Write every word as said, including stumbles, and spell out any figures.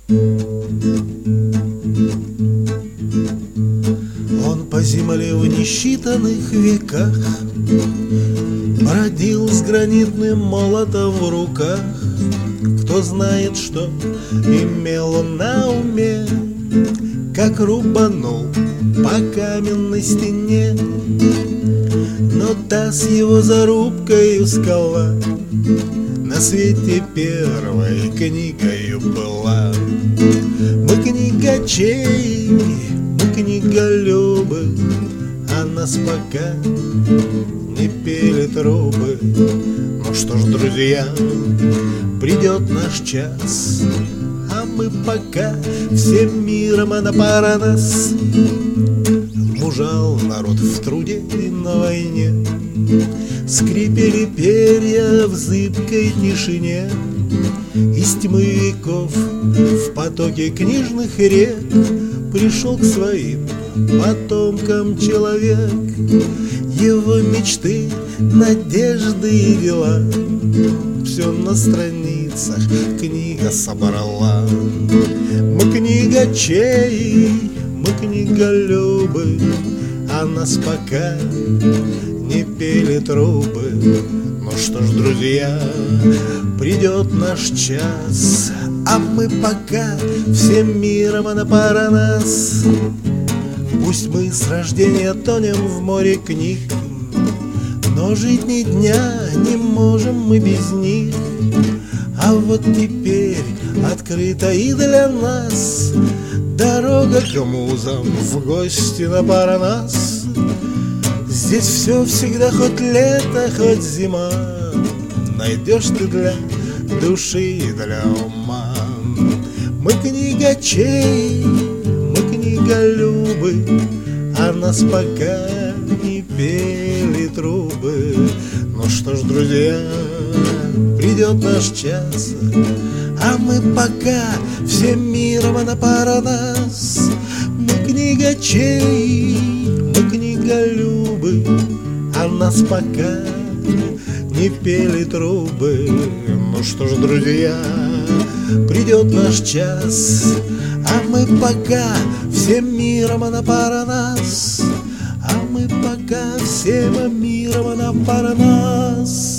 Он по земле в несчитанных веках бродил с гранитным молотом в руках. Кто знает, что имел он на уме, как рубанул по каменной стене. Но та с его зарубкою скала на свете первой книгою была. Мы книгачей, мы книголюбы, а нас пока не пели трубы. Ну что ж, друзья, придет наш час, а мы пока всем миром, а на пора нас. Мужал народ в труде и на войне, скрипели перья в зыбкой тишине. Из тьмы веков в потоке книжных рек пришел к своим потомкам человек. Его мечты, надежды и дела все на страницах книга собрала. Мы книгачей, мы книголюбы, а нас пока не пели трубы. Ну что ж, друзья, придет наш час, а мы пока всем миром, а на пора нас. Пусть мы с рождения тонем в море книг, но жить ни дня не можем мы без них. А вот теперь открыта и для нас дорога к музам в гости на Парнас. Здесь все всегда, хоть лето, хоть зима, найдешь ты для души и для ума. Мы книгачей, мы книголюбы, а нас пока не пели трубы. Ну что ж, друзья, придет наш час, а мы пока всем миром, а на пора нас. Мы книгачей, мы книголюбы, а нас пока не пели трубы. Ну что ж, друзья, придет наш час, а мы пока всем миром, а на пора нас. А мы пока всем миром, а на пора нас.